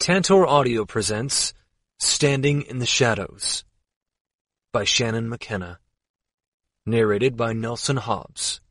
Tantor Audio presents Standing in the Shadows by Shannon McKenna. Narrated by Nelson Hobbs.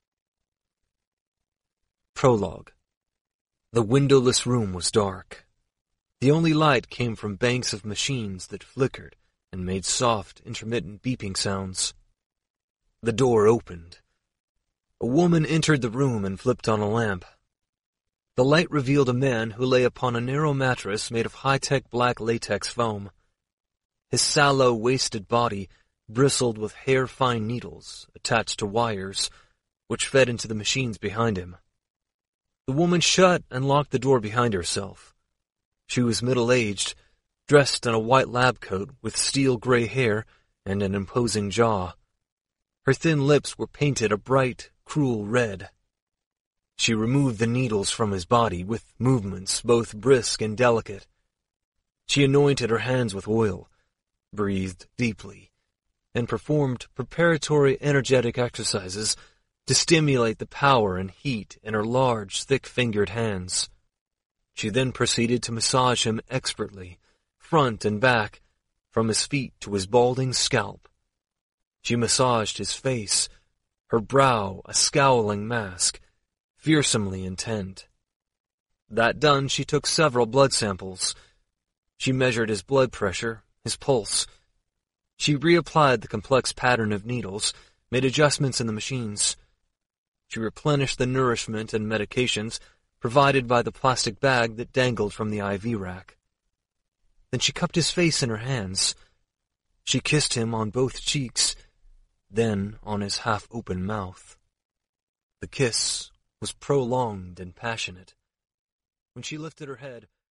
Prologue. The windowless room was dark. The only light came from banks of machines that flickered and made soft, intermittent beeping sounds. The door opened. A woman entered the room and flipped on a lamp. The light revealed a man who lay upon a narrow mattress made of high-tech black latex foam. His sallow, wasted body bristled with hair-fine needles attached to wires, which fed into the machines behind him. The woman shut and locked the door behind herself. She was middle-aged, dressed in a white lab coat with steel-gray hair and an imposing jaw. Her thin lips were painted a bright, cruel red. She removed the needles from his body with movements both brisk and delicate. She anointed her hands with oil, breathed deeply, and performed preparatory energetic exercises to stimulate the power and heat in her large, thick-fingered hands. She then proceeded to massage him expertly, front and back, from his feet to his balding scalp. She massaged his face, her brow a scowling mask, fearsomely intent. That done, she took several blood samples. She measured his blood pressure, his pulse. She reapplied the complex pattern of needles, made adjustments in the machines. She replenished the nourishment and medications provided by the plastic bag that dangled from the IV rack. Then she cupped his face in her hands. She kissed him on both cheeks, then on his half-open mouth. The kiss was prolonged and passionate. When she lifted her head,